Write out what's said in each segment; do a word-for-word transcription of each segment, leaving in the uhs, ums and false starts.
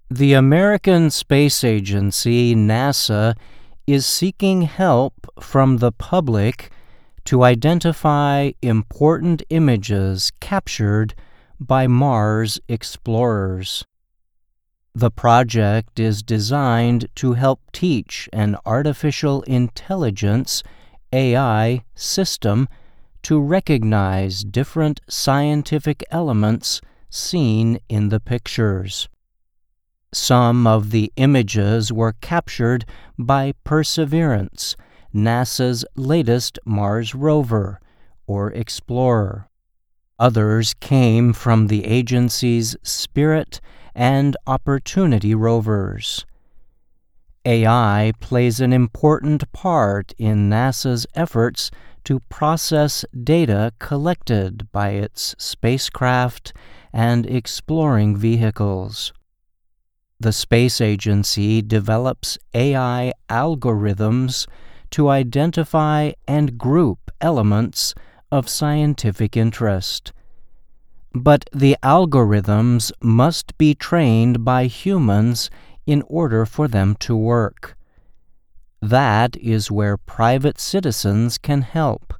The American Space Agency, NASA, is seeking help from the public to identify important images captured by Mars explorers. The project is designed to help teach an artificial intelligence A I system to recognize different scientific elements seen in the pictures. Some of the images were captured by Perseverance, NASA's latest Mars rover, or explorer. Others came from the agency's Spirit and Opportunity rovers. A I plays an important part in NASA's efforts to process data collected by its spacecraft and exploring vehicles. The space agency develops A I algorithms to identify and group elements of scientific interest. But the algorithms must be trained by humans in order for them to work. That is where private citizens can help.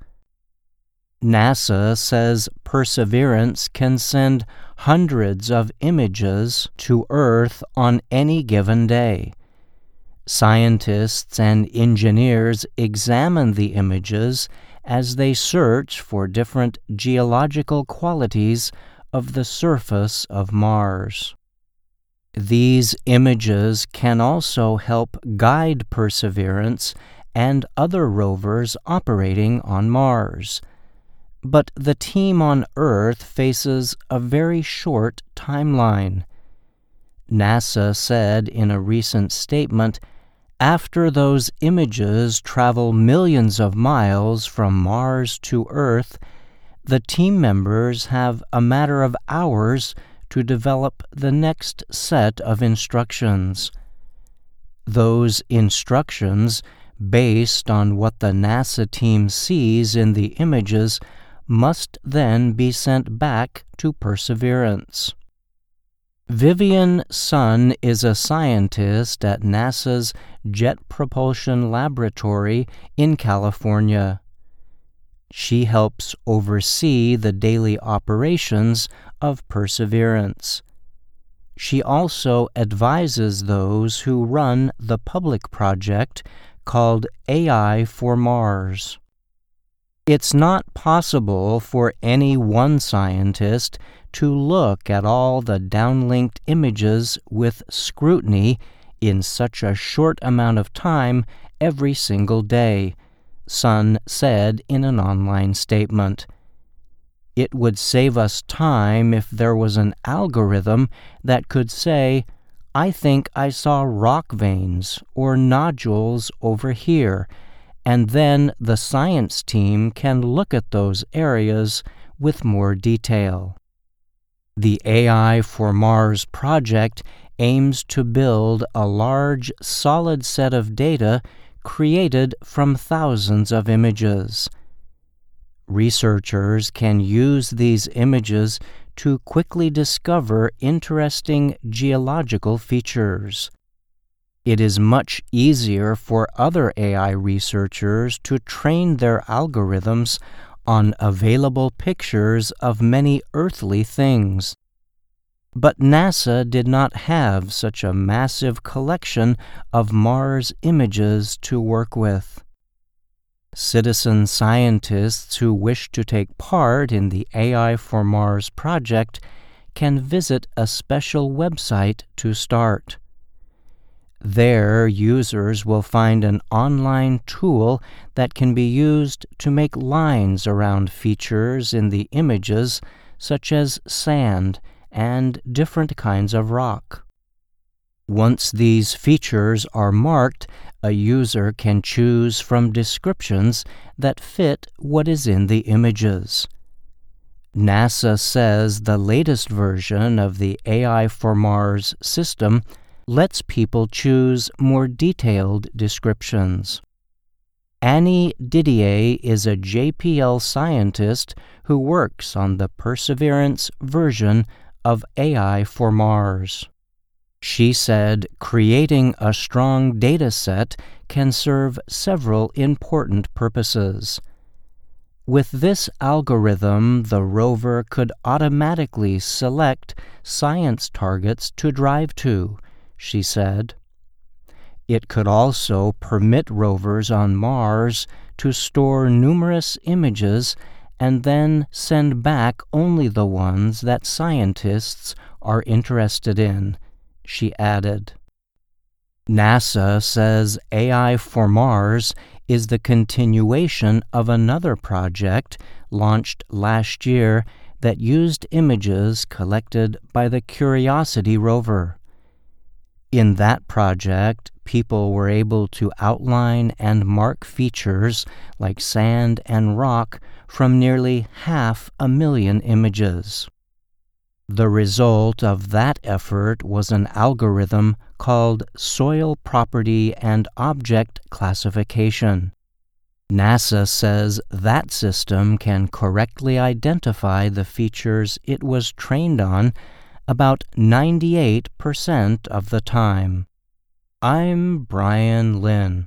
NASA says Perseverance can send hundreds of images to Earth on any given day. Scientists and engineers examine the images as they search for different geological qualities of the surface of Mars. These images can also help guide Perseverance and other rovers operating on Mars. But the team on Earth faces a very short timeline. NASA said in a recent statement, after those images travel millions of miles from Mars to Earth, the team members have a matter of hours to develop the next set of instructions. Those instructions, based on what the NASA team sees in the images, must then be sent back to Perseverance. Vivian Sun is a scientist at NASA's Jet Propulsion Laboratory in California. She helps oversee the daily operations of Perseverance. She also advises those who run the public project called A I for Mars. It's not possible for any one scientist to look at all the downlinked images with scrutiny in such a short amount of time every single day, Sun said in an online statement. It would save us time if there was an algorithm that could say, I think I saw rock veins or nodules over here, and then the science team can look at those areas with more detail. The A I for Mars project aims to build a large, solid set of data created from thousands of images. Researchers can use these images to quickly discover interesting geological features. It is much easier for other A I researchers to train their algorithms on available pictures of many earthly things. But NASA did not have such a massive collection of Mars images to work with. Citizen scientists who wish to take part in the A I for Mars project can visit a special website to start. There, users will find an online tool that can be used to make lines around features in the images, such as sand and different kinds of rock. Once these features are marked, a user can choose from descriptions that fit what is in the images. NASA says the latest version of the A I for Mars system lets people choose more detailed descriptions. Annie Didier is a J P L scientist who works on the Perseverance version of A I for Mars. She said creating a strong data set can serve several important purposes. With this algorithm, the rover could automatically select science targets to drive to, she said. It could also permit rovers on Mars to store numerous images and then send back only the ones that scientists are interested in, she added. NASA says A I for Mars is the continuation of another project launched last year that used images collected by the Curiosity rover. In that project, people were able to outline and mark features like sand and rock from nearly half a million images. The result of that effort was an algorithm called Soil Property and Object Classification. NASA says that system can correctly identify the features it was trained on about ninety-eight percent of the time. I'm Brian Lynn.